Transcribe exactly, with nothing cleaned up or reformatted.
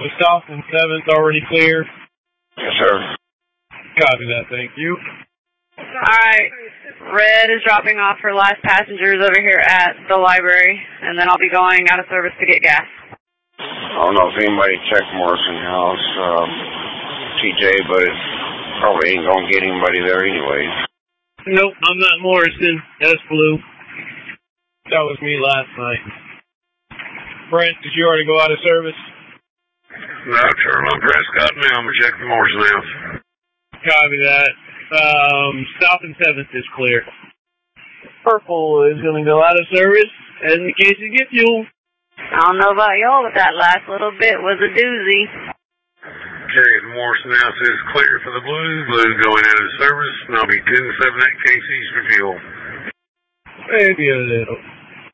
Was South and seventh already clear? Yes, sir. Copy that, thank you. Alright, Red is dropping off her last passengers over here at the library, and then I'll be going out of service to get gas. I don't know if anybody checked Morrison House, uh, T J, but it probably ain't gonna get anybody there anyway. Nope, I'm not Morrison. That's Blue. That was me last night. Brent, did you already go out of service? No, turn on Prescott now. I'm gonna check the Morrison House. Copy that. Um, South and seventh is clear. Purple is gonna go out of service, and in case you get fuel. I don't know about y'all, but that last little bit was a doozy. Okay, the Morrison House is clear for the Blues. Blues going out of service, and I'll be ten seven at Casey's for fuel. Maybe a little.